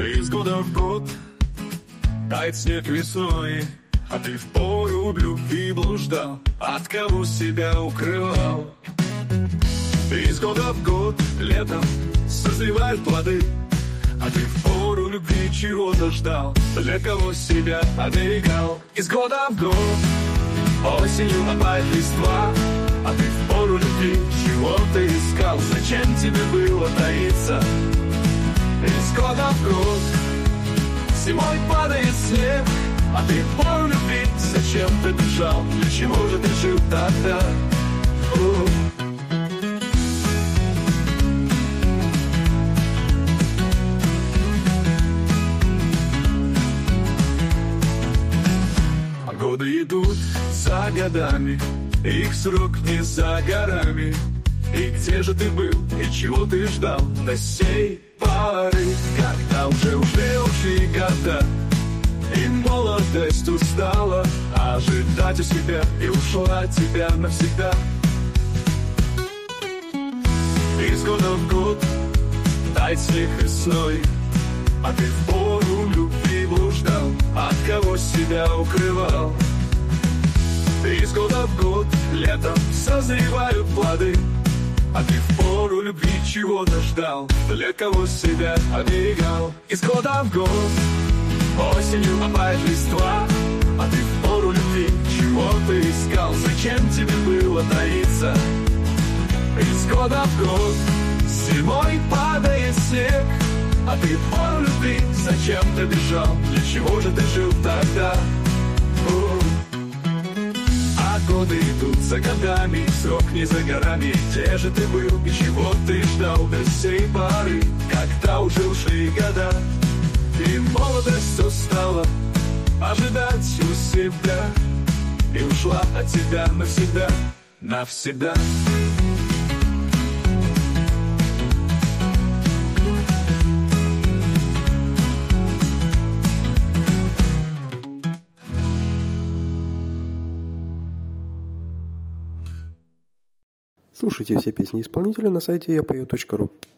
Из года в год тает снег весной, а ты в пору любви блуждал, от кого себя укрывал. Из года в год летом созревают плоды, а ты в пору любви чего-то ждал, для кого себя оберегал. Из года в год осенью опять листва, а ты в пору любви чего-то искал, зачем тебе было таиться? Из года в год зимой падает снег, а ты в пору любви зачем ты бежал? Для чего же ты жил тогда? Годы идут за годами, их срок не за горами. И где же ты был, и чего ты ждал до сей поры, когда уже ушли года, и молодость устала ожидать у себя, и ушла от тебя навсегда. Из года в год тает снег весной, а ты в пору любви блуждал, от кого себя укрывал. Из года в год летом созревают плоды, а ты в пору любви чего-то ждал, для кого себя оберегал. Из года в год осенью опять листва, а ты в пору любви чего-то искал, зачем тебе было таиться? Из года в год зимой падает снег, а ты в пору любви зачем ты бежал? Для чего же ты жил тогда? А годы идут за годами, срок не за горами. Где же ты был и чего ты ждал до сей поры, когда уже ушли года, и молодость устала ожидать у себя, и ушла от тебя навсегда, навсегда. Слушайте все песни исполнителя на сайте yapeo.ru.